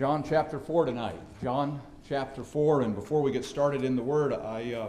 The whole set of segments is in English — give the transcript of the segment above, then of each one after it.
John chapter 4 tonight. John chapter 4, and before we get started in the Word, I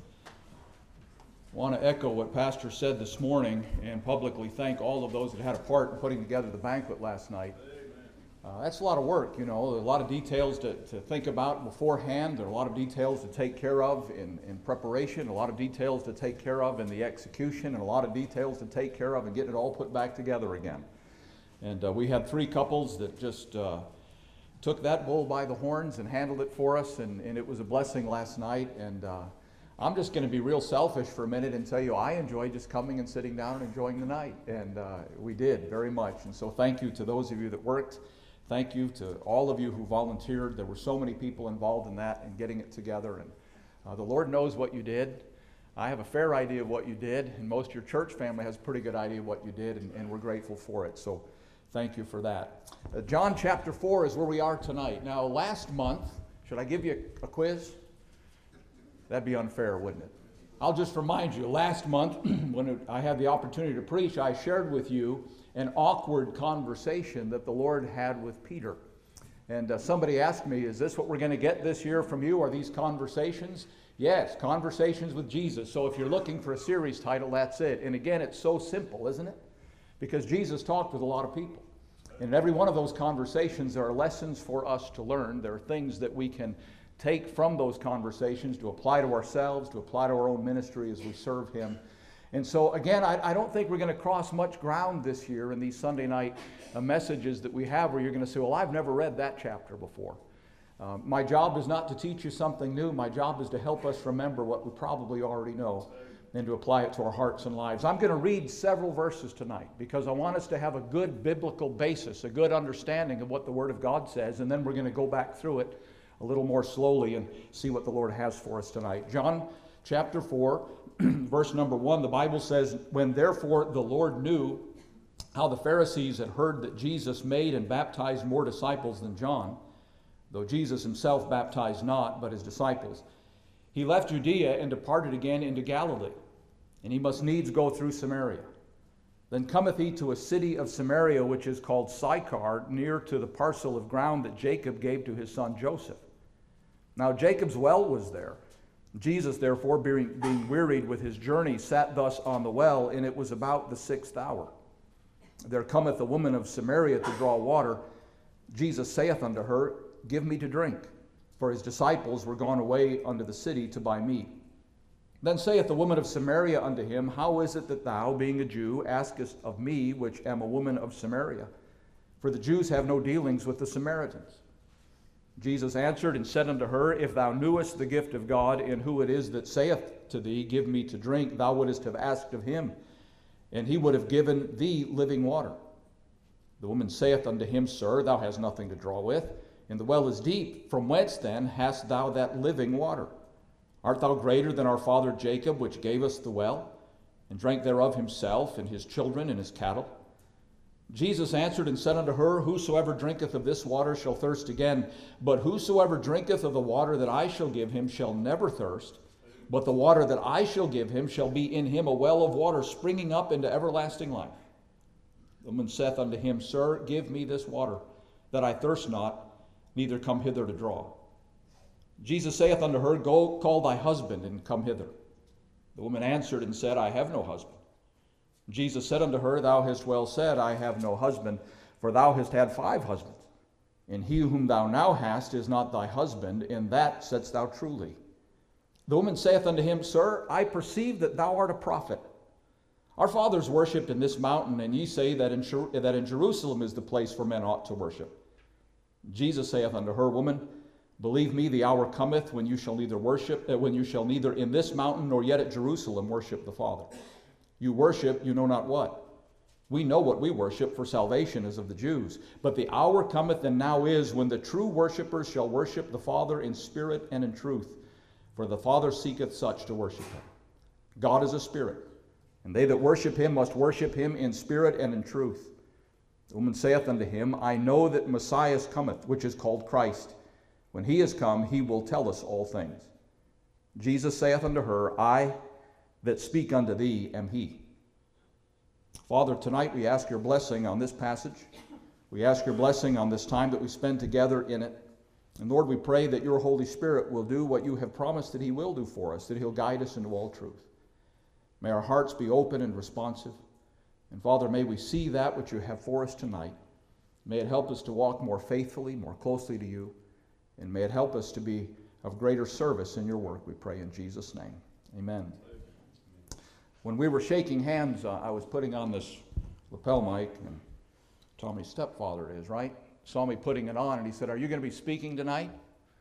want to echo what Pastor said this morning and publicly thank all of those that had a part in putting together the banquet last night. That's a lot of work, you know, a lot of details to think about beforehand. There are a lot of details to take care of in preparation, a lot of details to take care of in the execution, and a lot of details to take care of in getting it all put back together again. And we had three couples that just took that bull by the horns and handled it for us, and it was a blessing last night. And I'm just going to be real selfish for a minute and tell you I enjoyed just coming and sitting down and enjoying the night, and we did very much. And so thank you to those of you that worked. Thank you to all of you who volunteered. There were so many people involved in that and getting it together, and the Lord knows what you did. I have a fair idea of what you did, and most of your church family has a pretty good idea of what you did, and we're grateful for it. So thank you for that. John chapter 4 is where we are tonight. Now, last month, should I give you a quiz? That'd be unfair, wouldn't it? I'll just remind you, last month, when I had the opportunity to preach, I shared with you an awkward conversation that the Lord had with Peter. And somebody asked me, is this what we're going to get this year from you? Are these conversations? Yes, conversations with Jesus. So if you're looking for a series title, that's it. And again, it's so simple, isn't it? Because Jesus talked with a lot of people. And in every one of those conversations, there are lessons for us to learn. There are things that we can take from those conversations to apply to ourselves, to apply to our own ministry as we serve Him. And so, again, I don't think we're going to cross much ground this year in these Sunday night messages that we have where you're going to say, well, I've never read that chapter before. My job is not to teach you something new. My job is to help us remember what we probably already know and to apply it to our hearts and lives. I'm going to read several verses tonight because I want us to have a good biblical basis, a good understanding of what the Word of God says, and then we're going to go back through it a little more slowly and see what the Lord has for us tonight. John chapter 4, verse number 1, the Bible says, when therefore the Lord knew how the Pharisees had heard that Jesus made and baptized more disciples than John, though Jesus himself baptized not, but his disciples, he left Judea and departed again into Galilee, and he must needs go through Samaria. Then cometh he to a city of Samaria, which is called Sychar, near to the parcel of ground that Jacob gave to his son Joseph. Now Jacob's well was there. Jesus, therefore, being wearied with his journey, sat thus on the well, and it was about the 6th hour. There cometh a woman of Samaria to draw water. Jesus saith unto her, Give me to drink. For his disciples were gone away unto the city to buy meat. Then saith the woman of Samaria unto him, How is it that thou, being a Jew, askest of me, which am a woman of Samaria? For the Jews have no dealings with the Samaritans. Jesus answered and said unto her, If thou knewest the gift of God, and who it is that saith to thee, Give me to drink, thou wouldest have asked of him, and he would have given thee living water. The woman saith unto him, Sir, thou hast nothing to draw with, and the well is deep. From whence then hast thou that living water? Art thou greater than our father Jacob, which gave us the well, and drank thereof himself, and his children, and his cattle? Jesus answered and said unto her, Whosoever drinketh of this water shall thirst again, but whosoever drinketh of the water that I shall give him shall never thirst, but the water that I shall give him shall be in him a well of water springing up into everlasting life. The woman saith unto him, Sir, give me this water, that I thirst not, neither come hither to draw. Jesus saith unto her, Go, call thy husband, and come hither. The woman answered and said, I have no husband. Jesus said unto her, Thou hast well said, I have no husband, for thou hast had 5 husbands, and he whom thou now hast is not thy husband, in that saidst thou truly. The woman saith unto him, Sir, I perceive that thou art a prophet. Our fathers worshipped in this mountain, and ye say that in Jerusalem is the place where men ought to worship. Jesus saith unto her, Woman, believe me, the hour cometh when you shall neither in this mountain nor yet at Jerusalem worship the Father. You worship, you know not what. We know what we worship, for salvation is of the Jews. But the hour cometh, and now is, when the true worshipers shall worship the Father in spirit and in truth. For the Father seeketh such to worship him. God is a spirit, and they that worship him must worship him in spirit and in truth. The woman saith unto him, I know that Messiah cometh, which is called Christ. When he is come, he will tell us all things. Jesus saith unto her, I that speak unto thee am he. Father, tonight we ask your blessing on this passage. We ask your blessing on this time that we spend together in it. And Lord, we pray that your Holy Spirit will do what you have promised that he will do for us, that he'll guide us into all truth. May our hearts be open and responsive. And Father, may we see that which you have for us tonight. May it help us to walk more faithfully, more closely to you. And may it help us to be of greater service in your work, we pray in Jesus' name. Amen. When we were shaking hands, I was putting on this lapel mic, and Tommy's stepfather is, right? Saw me putting it on, and he said, "Are you going to be speaking tonight?"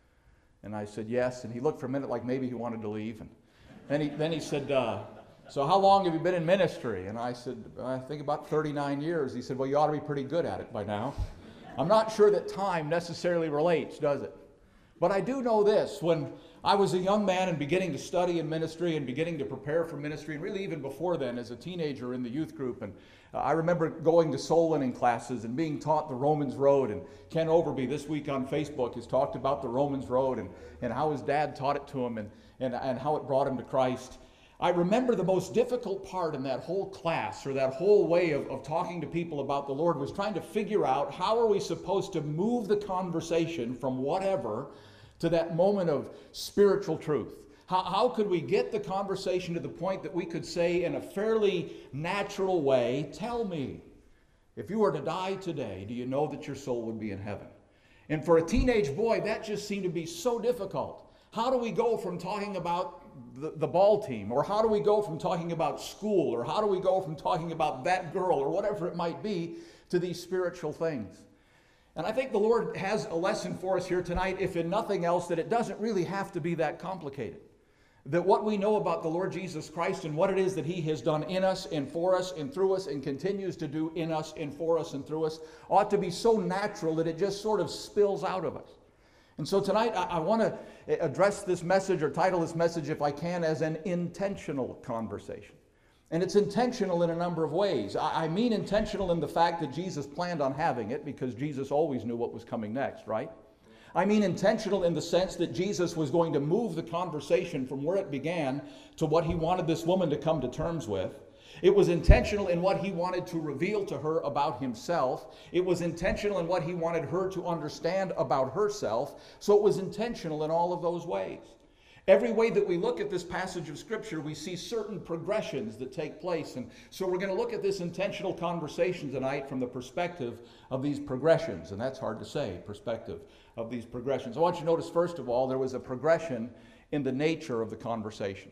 And I said, "Yes." And he looked for a minute like maybe he wanted to leave. And then he said, "So how long have you been in ministry?" And I said, "I think about 39 years. He said, "Well, you ought to be pretty good at it by now." I'm not sure that time necessarily relates, does it? But I do know this. When I was a young man and beginning to study in ministry and beginning to prepare for ministry, and really even before then as a teenager in the youth group, and I remember going to soul winning classes and being taught the Romans Road. And Ken Overby this week on Facebook has talked about the Romans Road and how his dad taught it to him and how it brought him to Christ. I remember the most difficult part in that whole class, or that whole way of talking to people about the Lord, was trying to figure out how are we supposed to move the conversation from whatever to that moment of spiritual truth. How could we get the conversation to the point that we could say in a fairly natural way, "Tell me, if you were to die today, do you know that your soul would be in heaven?" And for a teenage boy, that just seemed to be so difficult. How do we go from talking about the ball team, or how do we go from talking about school, or how do we go from talking about that girl, or whatever it might be, to these spiritual things? And I think the Lord has a lesson for us here tonight, if in nothing else, that it doesn't really have to be that complicated. That what we know about the Lord Jesus Christ and what it is that he has done in us and for us and through us and continues to do in us and for us and through us ought to be so natural that it just sort of spills out of us. And so tonight I want to address this message, or title this message if I can, as an intentional conversation. And it's intentional in a number of ways. I mean intentional in the fact that Jesus planned on having it, because Jesus always knew what was coming next, right? I mean intentional in the sense that Jesus was going to move the conversation from where it began to what he wanted this woman to come to terms with. It was intentional in what he wanted to reveal to her about himself. It was intentional in what he wanted her to understand about herself. So it was intentional in all of those ways. Every way that we look at this passage of Scripture, we see certain progressions that take place. And so we're going to look at this intentional conversation tonight from the perspective of these progressions. And that's hard to say, perspective of these progressions. I want you to notice, first of all, there was a progression in the nature of the conversation.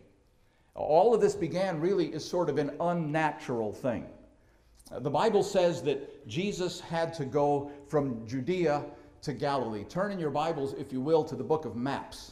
All of this began really as sort of an unnatural thing. The Bible says that Jesus had to go from Judea to Galilee. Turn in your Bibles, if you will, to the book of maps.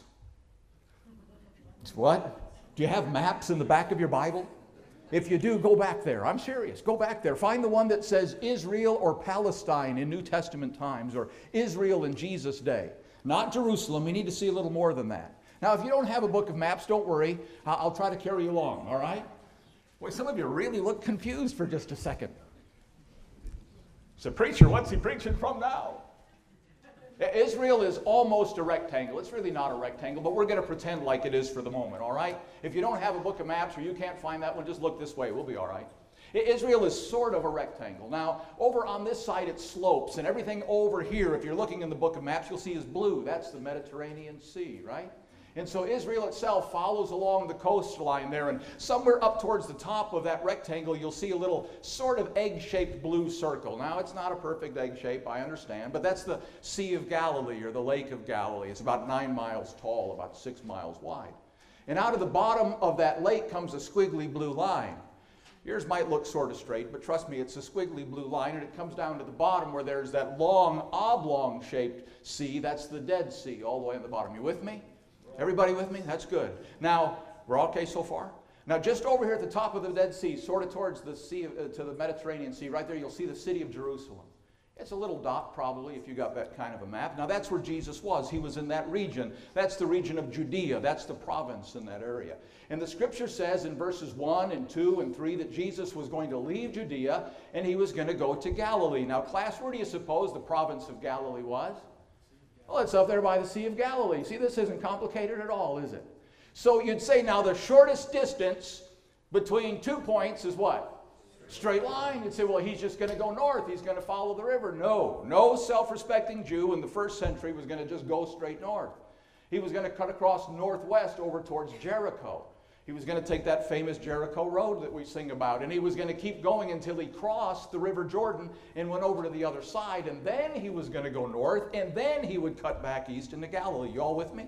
What? Do you have maps in the back of your Bible? If you do, go back there. I'm serious. Go back there. Find the one that says Israel or Palestine in New Testament times, or Israel in Jesus' day. Not Jerusalem. We need to see a little more than that. Now, if you don't have a book of maps, don't worry. I'll try to carry you along, all right? Boy, some of you really look confused for just a second. So, preacher, what's he preaching from now? Israel is almost a rectangle. It's really not a rectangle, but we're going to pretend like it is for the moment, all right? If you don't have a book of maps or you can't find that one, just look this way. We'll be all right. Israel is sort of a rectangle. Now, over on this side, it slopes, and everything over here, if you're looking in the book of maps, you'll see is blue. That's the Mediterranean Sea, right? And so Israel itself follows along the coastline there, and somewhere up towards the top of that rectangle, you'll see a little sort of egg-shaped blue circle. Now, it's not a perfect egg shape, I understand, but that's the Sea of Galilee, or the Lake of Galilee. It's about 9 miles tall, about 6 miles wide. And out of the bottom of that lake comes a squiggly blue line. Yours might look sort of straight, but trust me, it's a squiggly blue line, and it comes down to the bottom where there's that long, oblong-shaped sea. That's the Dead Sea, all the way on the bottom. You with me? Everybody with me? That's good. Now, we're all okay so far? Now, just over here at the top of the Dead Sea, sort of towards the sea, to the Mediterranean Sea, right there, you'll see the city of Jerusalem. It's a little dot, probably, if you got that kind of a map. Now, that's where Jesus was. He was in that region. That's the region of Judea. That's the province in that area. And the Scripture says in verses 1 and 2 and 3 that Jesus was going to leave Judea and he was going to go to Galilee. Now, class, where do you suppose the province of Galilee was? Well, it's up there by the Sea of Galilee. See, this isn't complicated at all, is it? So you'd say now the shortest distance between 2 points is what? Straight line. You'd say, well, he's just going to go north. He's going to follow the river. No. No self-respecting Jew in the first century was going to just go straight north. He was going to cut across northwest over towards Jericho. He was going to take that famous Jericho road that we sing about, and he was going to keep going until he crossed the River Jordan and went over to the other side, and then he was going to go north, and then he would cut back east into Galilee. You all with me?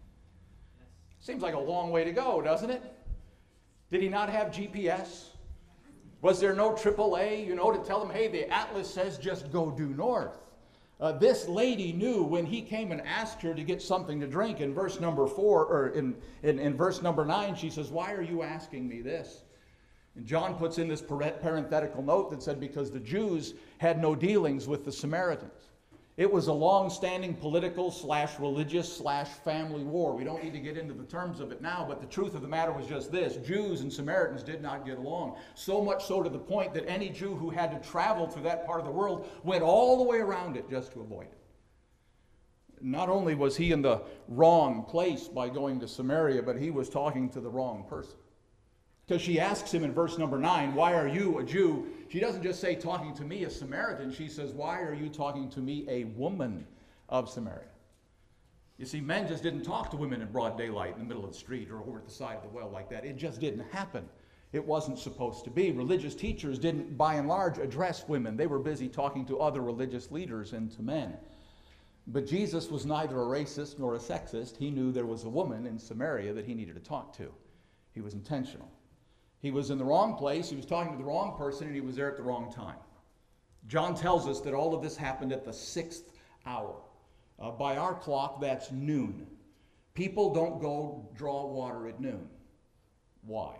Seems like a long way to go, doesn't it? Did he not have GPS? Was there no AAA, to tell him, hey, the atlas says just go due north? This lady knew when he came and asked her to get something to drink. In verse number 4, or in verse number 9, she says, why are you asking me this? And John puts in this parenthetical note that said, because the Jews had no dealings with the Samaritans. It was a long-standing political / religious / family war. We don't need to get into the terms of it now, but the truth of the matter was just this. Jews and Samaritans did not get along. So much so to the point that any Jew who had to travel through that part of the world went all the way around it just to avoid it. Not only was he in the wrong place by going to Samaria, but he was talking to the wrong person. Because she asks him in verse number 9, why are you a Jew? She doesn't just say talking to me, a Samaritan. She says, why are you talking to me, a woman of Samaria? You see, men just didn't talk to women in broad daylight in the middle of the street or over at the side of the well like that. It just didn't happen. It wasn't supposed to be. Religious teachers didn't, by and large, address women. They were busy talking to other religious leaders and to men. But Jesus was neither a racist nor a sexist. He knew there was a woman in Samaria that he needed to talk to. He was intentional. He was in the wrong place, he was talking to the wrong person, and he was there at the wrong time. John tells us that all of this happened at the 6th hour. By our clock, that's noon. People don't go draw water at noon. Why?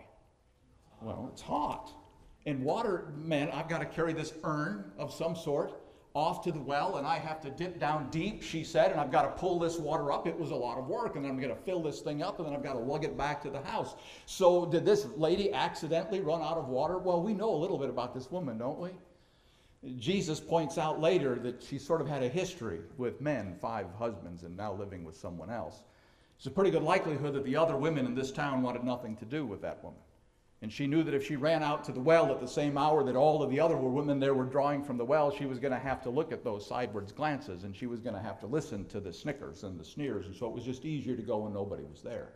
Well, it's hot. And water, man, I've got to carry this urn of some sort off to the well, and I have to dip down deep, she said, and I've got to pull this water up. It was a lot of work, and then I'm going to fill this thing up, and then I've got to lug it back to the house. So did this lady accidentally run out of water? Well, we know a little bit about this woman, don't we? Jesus points out later that she sort of had a history with men, 5 husbands, and now living with someone else. It's a pretty good likelihood that the other women in this town wanted nothing to do with that woman. And she knew that if she ran out to the well at the same hour that all of the other women there were drawing from the well, she was going to have to look at those sidewards glances, and she was going to have to listen to the snickers and the sneers, and so it was just easier to go when nobody was there.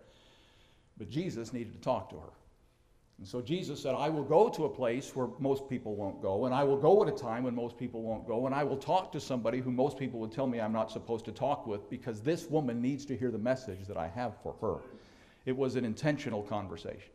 But Jesus needed to talk to her. And so Jesus said, I will go to a place where most people won't go, and I will go at a time when most people won't go, and I will talk to somebody who most people would tell me I'm not supposed to talk with, because this woman needs to hear the message that I have for her. It was an intentional conversation.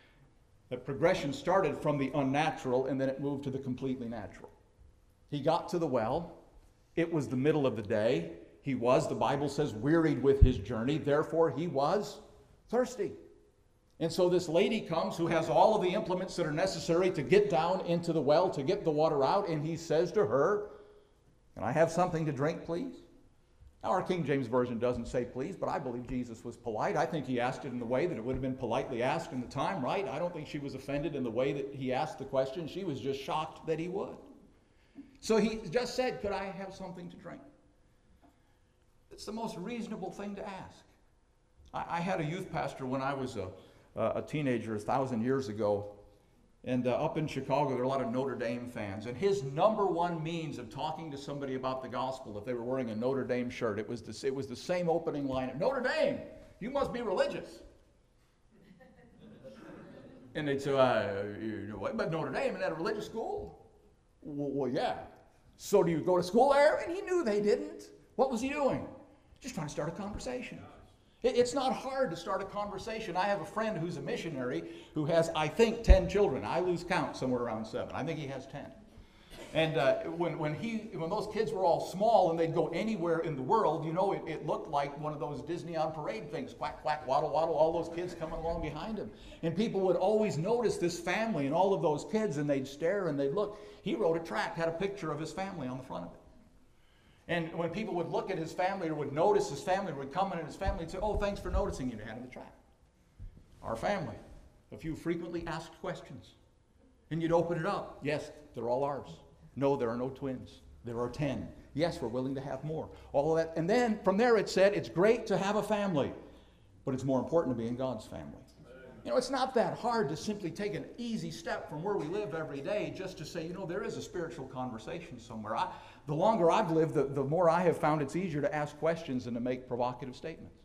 The progression started from the unnatural, and then it moved to the completely natural. He got to the well. It was the middle of the day. He was, the Bible says, wearied with his journey. Therefore, he was thirsty. And so this lady comes who has all of the implements that are necessary to get down into the well, to get the water out, and he says to her, can I have something to drink, please? Now, our King James Version doesn't say please, but I believe Jesus was polite. I think he asked it in the way that it would have been politely asked in the time, right? I don't think she was offended in the way that he asked the question. She was just shocked that he would. So he just said, could I have something to drink? It's the most reasonable thing to ask. I had a youth pastor when I was a teenager 1,000 years ago. And up in Chicago, there are a lot of Notre Dame fans. And his number one means of talking to somebody about the gospel, if they were wearing a Notre Dame shirt, it was the same opening line. Notre Dame, you must be religious. And they'd say, you know what, but Notre Dame, isn't that a religious school? Well, yeah. So do you go to school there? And he knew they didn't. What was he doing? Just trying to start a conversation. It's not hard to start a conversation. I have a friend who's a missionary who has, I think, 10 children. I lose count, somewhere around 7. I think he has 10. And when those kids were all small and they'd go anywhere in the world, it looked like one of those Disney on Parade things. Quack, quack, waddle, waddle, all those kids coming along behind him. And people would always notice this family and all of those kids, and they'd stare and they'd look. He wrote a tract, had a picture of his family on the front of it. And when people would look at his family or would notice his family, or would come in and his family and say, oh, thanks for noticing, you had in the tract. Our family. A few frequently asked questions. And you'd open it up. Yes, they're all ours. No, there are no twins. There are 10. Yes, we're willing to have more. All of that. And then from there it said, it's great to have a family, but it's more important to be in God's family. You know, it's not that hard to simply take an easy step from where we live every day just to say, you know, there is a spiritual conversation somewhere. The longer I've lived, the more I have found it's easier to ask questions than to make provocative statements.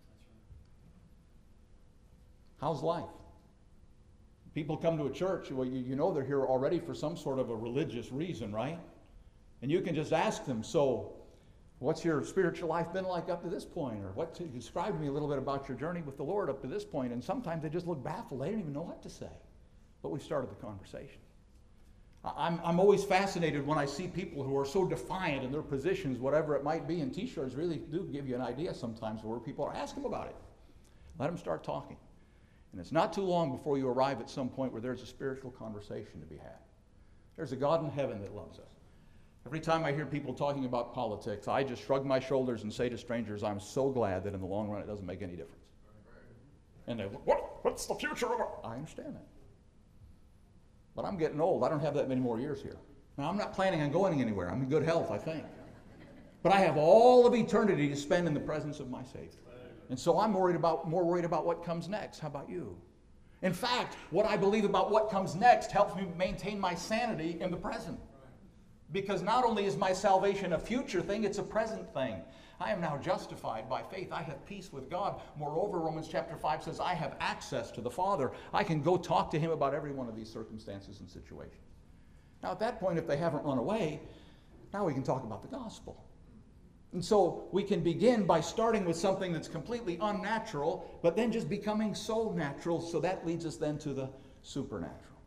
How's life? People come to a church, well, you know they're here already for some sort of a religious reason, right? And you can just ask them, so what's your spiritual life been like up to this point? Or describe to me a little bit about your journey with the Lord up to this point. And sometimes they just look baffled. They don't even know what to say. But we started the conversation. I'm always fascinated when I see people who are so defiant in their positions, whatever it might be, and T-shirts really do give you an idea sometimes where people are. Ask them about it. Let them start talking. And it's not too long before you arrive at some point where there's a spiritual conversation to be had. There's a God in heaven that loves us. Every time I hear people talking about politics, I just shrug my shoulders and say to strangers, I'm so glad that in the long run it doesn't make any difference. And they look, what's the future of it? I understand that. But I'm getting old. I don't have that many more years here. Now, I'm not planning on going anywhere. I'm in good health, I think. But I have all of eternity to spend in the presence of my Savior. And so I'm more worried about what comes next. How about you? In fact, what I believe about what comes next helps me maintain my sanity in the present. Because not only is my salvation a future thing, it's a present thing. I am now justified by faith. I have peace with God. Moreover, Romans chapter 5 says, I have access to the Father. I can go talk to Him about every one of these circumstances and situations. Now, at that point, if they haven't run away, now we can talk about the gospel. And so we can begin by starting with something that's completely unnatural, but then just becoming so natural, so that leads us then to the supernatural.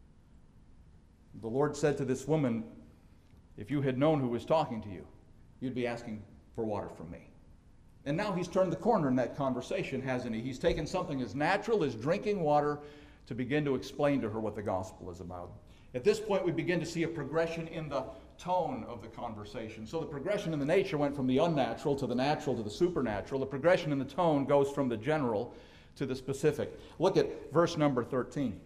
The Lord said to this woman, if you had known who was talking to you, you'd be asking for water from me. And now He's turned the corner in that conversation, hasn't He? He's taken something as natural as drinking water to begin to explain to her what the gospel is about. At this point, we begin to see a progression in the tone of the conversation. So the progression in the nature went from the unnatural to the natural to the supernatural. The progression in the tone goes from the general to the specific. Look at verse number 13.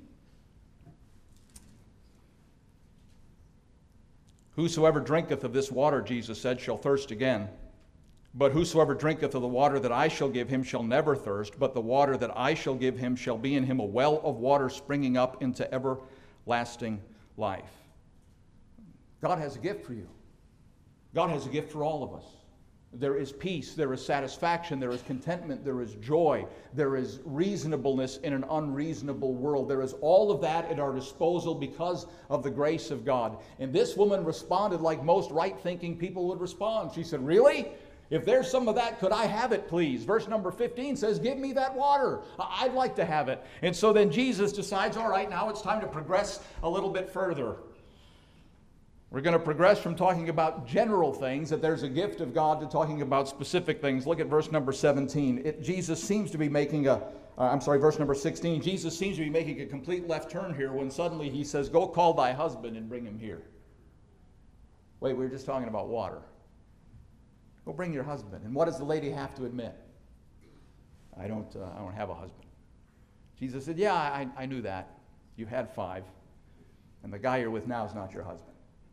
Whosoever drinketh of this water, Jesus said, shall thirst again. But whosoever drinketh of the water that I shall give him shall never thirst, but the water that I shall give him shall be in him a well of water springing up into everlasting life. God has a gift for you. God has a gift for all of us. There is peace, there is satisfaction, there is contentment, there is joy, there is reasonableness in an unreasonable world. There is all of that at our disposal because of the grace of God. And this woman responded like most right-thinking people would respond. She said, really? If there's some of that, could I have it, please? Verse number 15 says, give me that water. I'd like to have it. And so then Jesus decides, all right, now it's time to progress a little bit further. We're going to progress from talking about general things, that there's a gift of God, to talking about specific things. Look at verse number 17. Jesus seems to be making verse number 16. Jesus seems to be making a complete left turn here when suddenly He says, go call thy husband and bring him here. Wait, we were just talking about water. Go bring your husband. And what does the lady have to admit? I don't have a husband. Jesus said, yeah, I knew that. You had 5. And the guy you're with now is not your husband.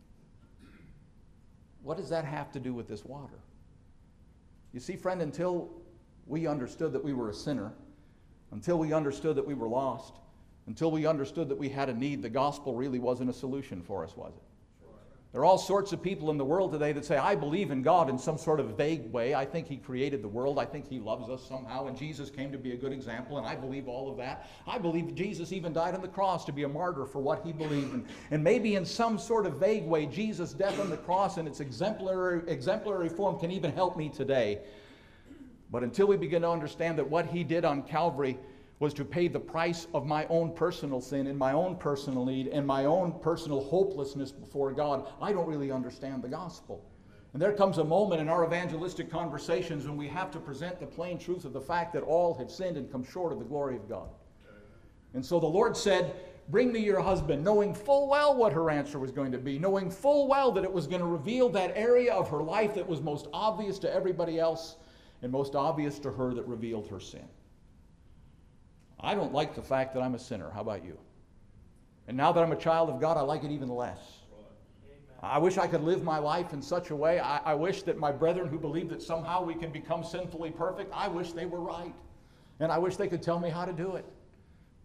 What does that have to do with this water? You see, friend, until we understood that we were a sinner, until we understood that we were lost, until we understood that we had a need, the gospel really wasn't a solution for us, was it? There are all sorts of people in the world today that say, I believe in God in some sort of vague way. I think He created the world. I think He loves us somehow, and Jesus came to be a good example, and I believe all of that. I believe Jesus even died on the cross to be a martyr for what He believed in. And maybe in some sort of vague way, Jesus' death on the cross in its exemplary form can even help me today. But until we begin to understand that what He did on Calvary was to pay the price of my own personal sin and my own personal need and my own personal hopelessness before God, I don't really understand the gospel. And there comes a moment in our evangelistic conversations when we have to present the plain truth of the fact that all have sinned and come short of the glory of God. And so the Lord said, bring me your husband, knowing full well what her answer was going to be, knowing full well that it was going to reveal that area of her life that was most obvious to everybody else and most obvious to her, that revealed her sin. I don't like the fact that I'm a sinner. How about you? And now that I'm a child of God, I like it even less. I wish I could live my life in such a way. I wish that my brethren who believe that somehow we can become sinfully perfect, I wish they were right. And I wish they could tell me how to do it.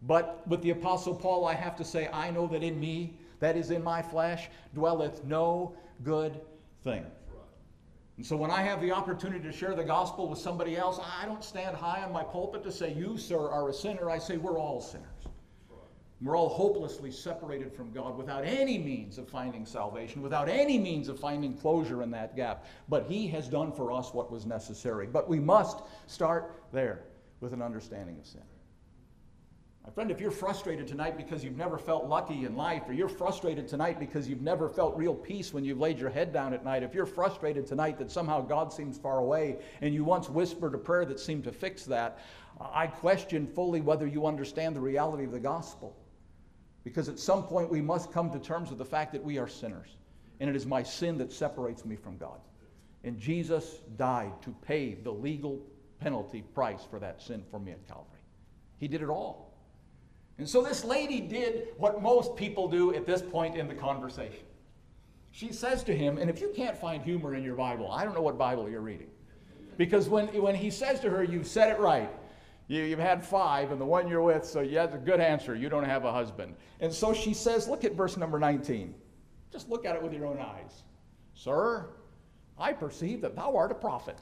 But with the Apostle Paul, I have to say, I know that in me, that is in my flesh, dwelleth no good thing. And so when I have the opportunity to share the gospel with somebody else, I don't stand high on my pulpit to say, you, sir, are a sinner. I say, we're all sinners. We're all hopelessly separated from God without any means of finding salvation, without any means of finding closure in that gap. But He has done for us what was necessary. But we must start there with an understanding of sin. My friend, if you're frustrated tonight because you've never felt lucky in life, or you're frustrated tonight because you've never felt real peace when you've laid your head down at night, if you're frustrated tonight that somehow God seems far away and you once whispered a prayer that seemed to fix that, I question fully whether you understand the reality of the gospel. Because at some point we must come to terms with the fact that we are sinners. And it is my sin that separates me from God. And Jesus died to pay the legal penalty price for that sin for me at Calvary. He did it all. And so this lady did what most people do at this point in the conversation. She says to him, and if you can't find humor in your Bible, I don't know what Bible you're reading. Because when he says to her, you've said it right. You've had 5, and the one you're with, so you have a good answer. You don't have a husband. And so she says, look at verse number 19. Just look at it with your own eyes. Sir, I perceive that thou art a prophet.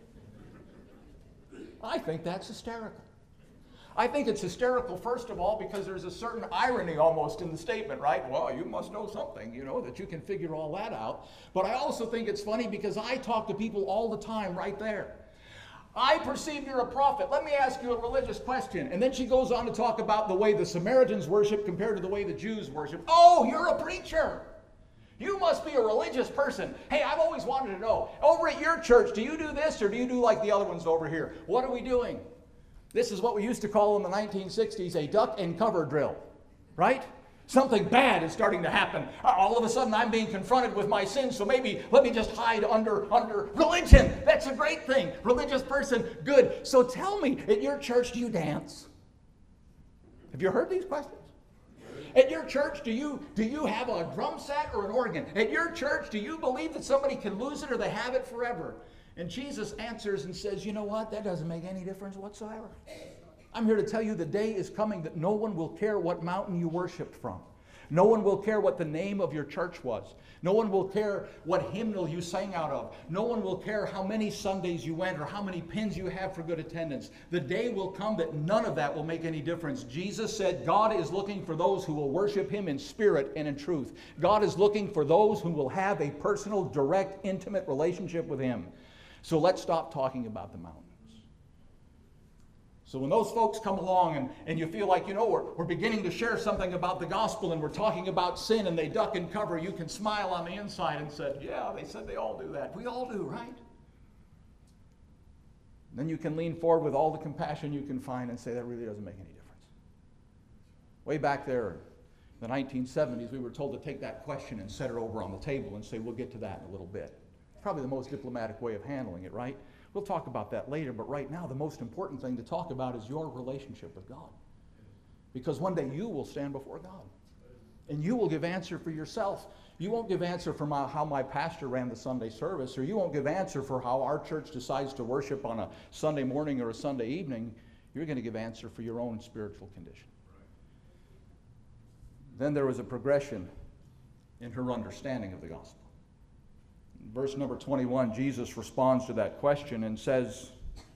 I think that's hysterical. I think it's hysterical, first of all, because there's a certain irony almost in the statement, right? Well, you must know something, that you can figure all that out. But I also think it's funny because I talk to people all the time right there. I perceive you're a prophet. Let me ask you a religious question. And then she goes on to talk about the way the Samaritans worship compared to the way the Jews worship. Oh, you're a preacher. You must be a religious person. Hey, I've always wanted to know, over at your church, do you do this or do you do like the other ones over here? What are we doing? This is what we used to call in the 1960s a duck and cover drill, right? Something bad is starting to happen. All of a sudden, I'm being confronted with my sins, so maybe let me just hide under religion. That's a great thing. Religious person, good. So tell me, at your church, do you dance? Have you heard these questions? At your church, do you have a drum set or an organ? At your church, do you believe that somebody can lose it or they have it forever? And Jesus answers and says, you know what? That doesn't make any difference whatsoever. I'm here to tell you the day is coming that no one will care what mountain you worshiped from. No one will care what the name of your church was. No one will care what hymnal you sang out of. No one will care how many Sundays you went or how many pins you have for good attendance. The day will come that none of that will make any difference. Jesus said God is looking for those who will worship Him in spirit and in truth. God is looking for those who will have a personal, direct, intimate relationship with Him. So let's stop talking about the mountains. So when those folks come along and you feel like, we're beginning to share something about the gospel and we're talking about sin and they duck and cover, you can smile on the inside and say, yeah, they said they all do that. We all do, right? Then you can lean forward with all the compassion you can find and say, that really doesn't make any difference. Way back there in the 1970s, we were told to take that question and set it over on the table and say, we'll get to that in a little bit. Probably the most diplomatic way of handling it, right? We'll talk about that later, but right now the most important thing to talk about is your relationship with God. Because one day you will stand before God. And you will give answer for yourself. You won't give answer for how my pastor ran the Sunday service, or you won't give answer for how our church decides to worship on a Sunday morning or a Sunday evening. You're going to give answer for your own spiritual condition. Then there was a progression in her understanding of the gospel. Verse number 21, Jesus responds to that question and says,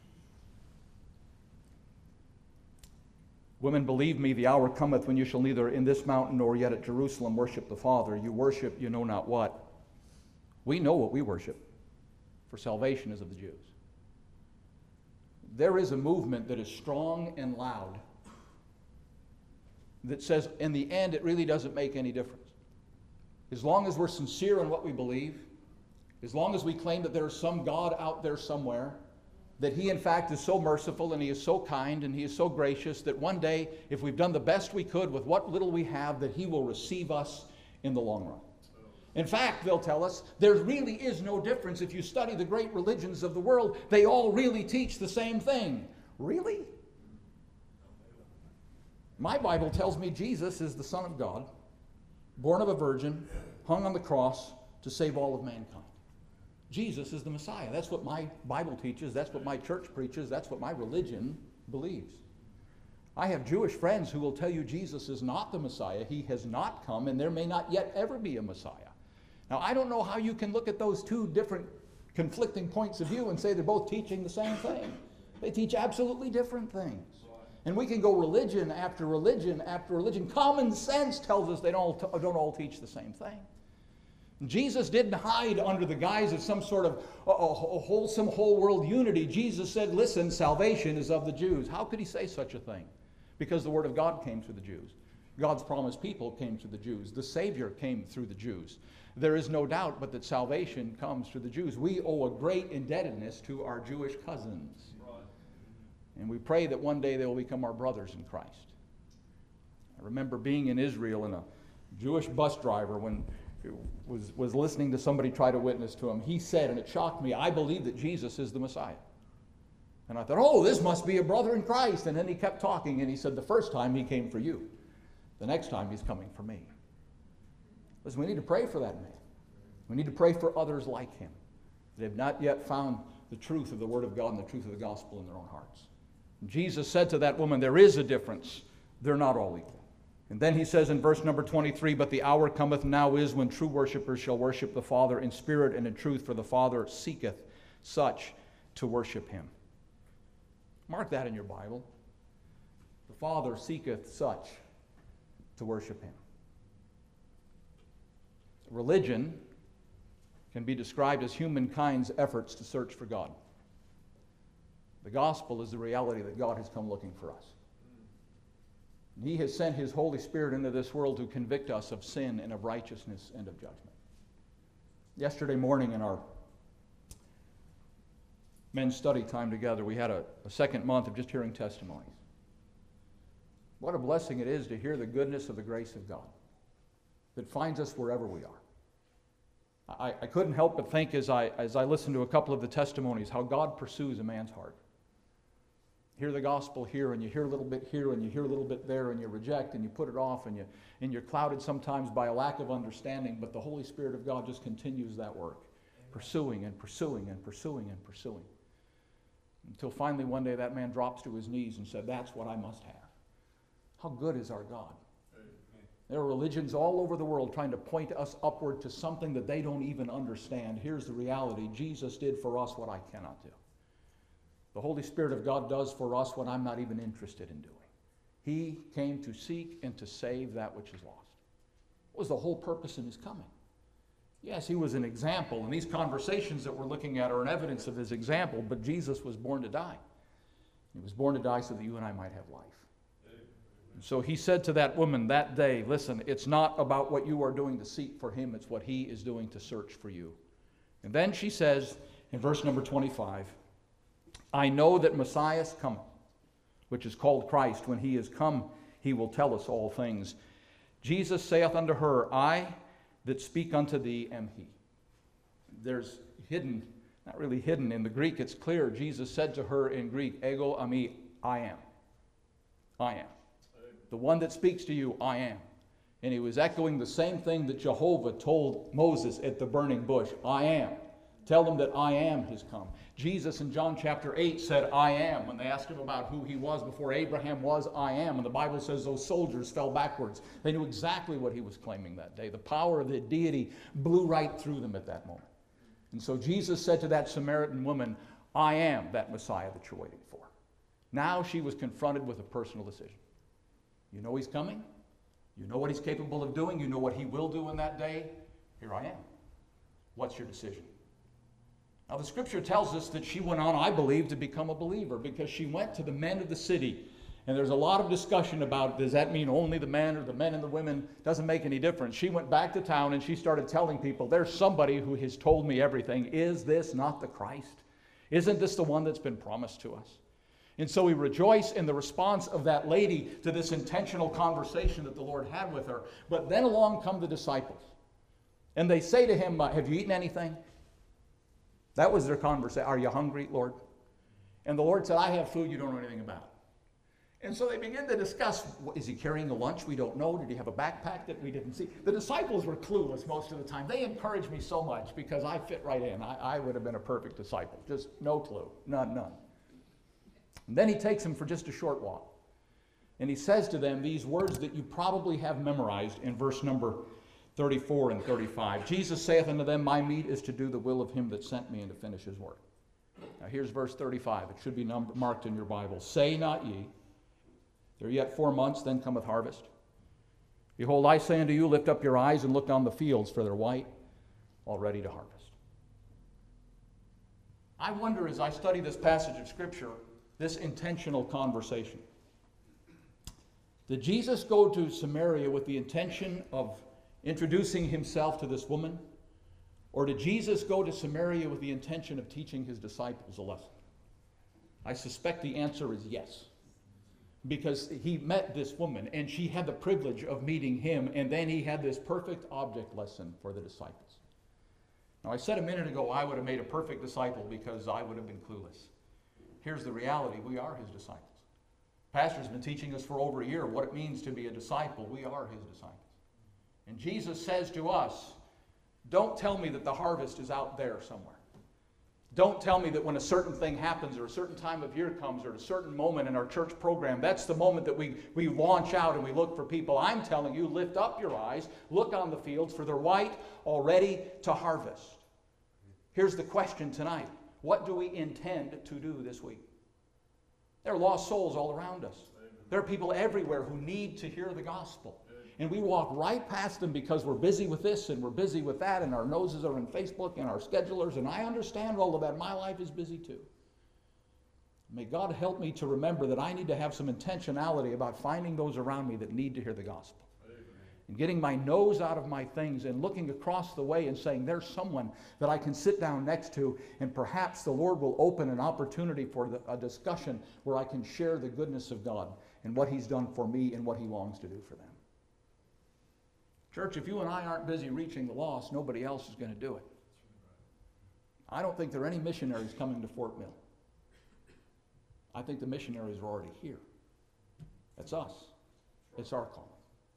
Women, believe me, the hour cometh when you shall neither in this mountain nor yet at Jerusalem worship the Father. You worship you know not what. We know what we worship, for salvation is of the Jews. There is a movement that is strong and loud that says, in the end, it really doesn't make any difference. As long as we're sincere in what we believe, as long as we claim that there is some God out there somewhere, that He in fact is so merciful and He is so kind and He is so gracious that one day, if we've done the best we could with what little we have, that He will receive us in the long run. In fact, they'll tell us, there really is no difference. If you study the great religions of the world, they all really teach the same thing. Really? My Bible tells me Jesus is the Son of God, born of a virgin, hung on the cross to save all of mankind. Jesus is the Messiah. That's what my Bible teaches. That's what my church preaches. That's what my religion believes. I have Jewish friends who will tell you Jesus is not the Messiah. He has not come, and there may not yet ever be a Messiah. Now, I don't know how you can look at those two different conflicting points of view and say they're both teaching the same thing. They teach absolutely different things. And we can go religion after religion after religion. Common sense tells us they don't all teach the same thing. Jesus didn't hide under the guise of some sort of a wholesome whole world unity. Jesus said, listen, salvation is of the Jews. How could he say such a thing? Because the word of God came through the Jews. God's promised people came through the Jews. The Savior came through the Jews. There is no doubt but that salvation comes through the Jews. We owe a great indebtedness to our Jewish cousins. And we pray that one day they will become our brothers in Christ. I remember being in Israel, and a Jewish bus driver, when was listening to somebody try to witness to him, he said, and it shocked me, I believe that Jesus is the Messiah. And I thought, oh, this must be a brother in Christ. And then he kept talking, and he said, the first time he came for you. The next time he's coming for me. Listen, we need to pray for that man. We need to pray for others like him that have not yet found the truth of the Word of God and the truth of the gospel in their own hearts. And Jesus said to that woman, there is a difference. They're not all equal. And then he says in verse number 23, but the hour cometh now is when true worshipers shall worship the Father in spirit and in truth, for the Father seeketh such to worship him. Mark that in your Bible. The Father seeketh such to worship him. Religion can be described as humankind's efforts to search for God. The gospel is the reality that God has come looking for us. And he has sent his Holy Spirit into this world to convict us of sin and of righteousness and of judgment. Yesterday morning in our men's study time together, we had a second month of just hearing testimonies. What a blessing it is to hear the goodness of the grace of God that finds us wherever we are. I couldn't help but think as I listened to a couple of the testimonies how God pursues a man's heart. Hear the gospel here, and you hear a little bit here, and you hear a little bit there, and you reject, and you put it off, and you're clouded sometimes by a lack of understanding, but the Holy Spirit of God just continues that work, pursuing and pursuing and pursuing and pursuing. Until finally one day that man drops to his knees and said, that's what I must have. How good is our God? There are religions all over the world trying to point us upward to something that they don't even understand. Here's the reality. Jesus did for us what I cannot do. The Holy Spirit of God does for us what I'm not even interested in doing. He came to seek and to save that which is lost. What was the whole purpose in his coming? Yes, he was an example, and these conversations that we're looking at are an evidence of his example, but Jesus was born to die. He was born to die so that you and I might have life. And so he said to that woman that day, listen, it's not about what you are doing to seek for him, it's what he is doing to search for you. And then she says in verse number 25, I know that Messiah is coming, which is called Christ. When he is come, he will tell us all things. Jesus saith unto her, I that speak unto thee am he. There's hidden, not really hidden, in the Greek it's clear. Jesus said to her in Greek, ego ami, I am. I am. The one that speaks to you, I am. And he was echoing the same thing that Jehovah told Moses at the burning bush, I am. Tell them that I am has come. Jesus in John chapter 8 said, I am. When they asked him about who he was before Abraham was, I am. And the Bible says those soldiers fell backwards. They knew exactly what he was claiming that day. The power of the deity blew right through them at that moment. And so Jesus said to that Samaritan woman, I am that Messiah that you're waiting for. Now she was confronted with a personal decision. You know he's coming. You know what he's capable of doing. You know what he will do in that day. Here I am. What's your decision? Now, the scripture tells us that she went on, I believe, to become a believer because she went to the men of the city. And there's a lot of discussion about, does that mean only the men or the men and the women? Doesn't make any difference. She went back to town and she started telling people, there's somebody who has told me everything. Is this not the Christ? Isn't this the one that's been promised to us? And so we rejoice in the response of that lady to this intentional conversation that the Lord had with her. But then along come the disciples. And they say to him, have you eaten anything? That was their conversation. Are you hungry, Lord? And the Lord said, I have food you don't know anything about. And so they begin to discuss, is he carrying a lunch we don't know? Did he have a backpack that we didn't see? The disciples were clueless most of the time. They encouraged me so much because I fit right in. I would have been a perfect disciple. Just no clue. None. And then he takes them for just a short walk. And he says to them these words that you probably have memorized in verse number 34 and 35. Jesus saith unto them, my meat is to do the will of him that sent me and to finish his work. Now here's verse 35. It should be marked in your Bible. Say not ye, there are yet 4 months, then cometh harvest. Behold, I say unto you, lift up your eyes and look on the fields, for they're white, already to harvest. I wonder, as I study this passage of Scripture, this intentional conversation, did Jesus go to Samaria with the intention of introducing himself to this woman? Or did Jesus go to Samaria with the intention of teaching his disciples a lesson? I suspect the answer is yes. Because he met this woman, and she had the privilege of meeting him, and then he had this perfect object lesson for the disciples. Now, I said a minute ago I would have made a perfect disciple because I would have been clueless. Here's the reality. We are his disciples. Pastor's been teaching us for over a year what it means to be a disciple. We are his disciples. And Jesus says to us, don't tell me that the harvest is out there somewhere. Don't tell me that when a certain thing happens or a certain time of year comes or at a certain moment in our church program, that's the moment that we launch out and we look for people. I'm telling you, lift up your eyes, look on the fields, for they're white, already to harvest. Here's the question tonight. What do we intend to do this week? There are lost souls all around us. There are people everywhere who need to hear the gospel. And we walk right past them because we're busy with this and we're busy with that, and our noses are in Facebook and our schedulers, and I understand all of that. My life is busy too. May God help me to remember that I need to have some intentionality about finding those around me that need to hear the gospel. Amen. And getting my nose out of my things and looking across the way and saying, there's someone that I can sit down next to, and perhaps the Lord will open an opportunity for a discussion where I can share the goodness of God and what he's done for me and what he longs to do for them. Church, if you and I aren't busy reaching the lost, nobody else is going to do it. I don't think there are any missionaries coming to Fort Mill. I think the missionaries are already here. That's us. It's our calling.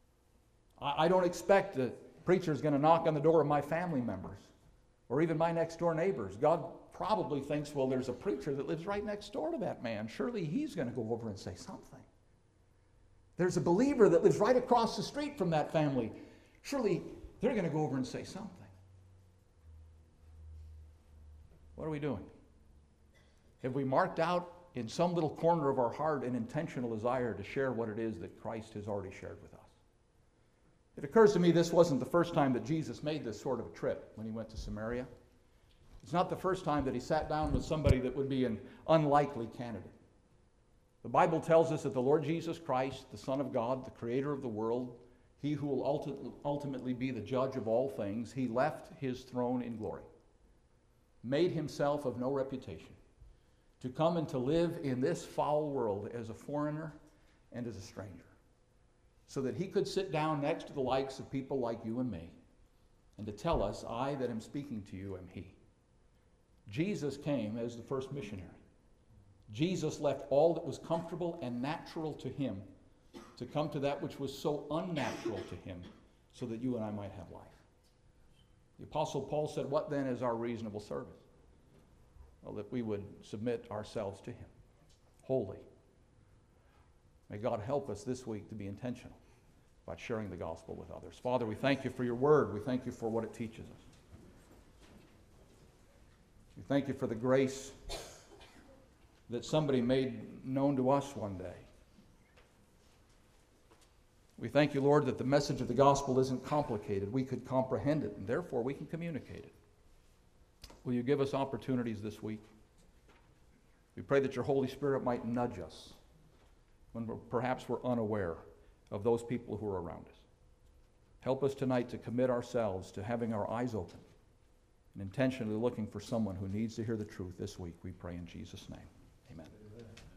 I don't expect the preacher is going to knock on the door of my family members or even my next door neighbors. God probably thinks, well, there's a preacher that lives right next door to that man. Surely he's going to go over and say something. There's a believer that lives right across the street from that family. Surely they're going to go over and say something. What are we doing? Have we marked out in some little corner of our heart an intentional desire to share what it is that Christ has already shared with us? It occurs to me this wasn't the first time that Jesus made this sort of a trip when he went to Samaria. It's not the first time that he sat down with somebody that would be an unlikely candidate. The Bible tells us that the Lord Jesus Christ, the Son of God, the creator of the world, he who will ultimately be the judge of all things, he left his throne in glory, made himself of no reputation, to come and to live in this foul world as a foreigner and as a stranger, so that he could sit down next to the likes of people like you and me, and to tell us, I that am speaking to you am he. Jesus came as the first missionary. Jesus left all that was comfortable and natural to him to come to that which was so unnatural to him, so that you and I might have life. The Apostle Paul said, what then is our reasonable service? Well, that we would submit ourselves to him, wholly. May God help us this week to be intentional about sharing the gospel with others. Father, we thank you for your word. We thank you for what it teaches us. We thank you for the grace that somebody made known to us one day. We thank you, Lord, that the message of the gospel isn't complicated. We could comprehend it, and therefore we can communicate it. Will you give us opportunities this week? We pray that your Holy Spirit might nudge us when perhaps we're unaware of those people who are around us. Help us tonight to commit ourselves to having our eyes open and intentionally looking for someone who needs to hear the truth this week. We pray in Jesus' name. Amen. Amen.